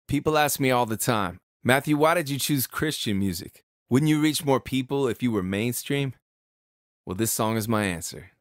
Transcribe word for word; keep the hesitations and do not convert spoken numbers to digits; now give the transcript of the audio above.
People ask me all the time, Matthew, why did you choose Christian music? Wouldn't you reach more people if you were mainstream? Well, this song is my answer.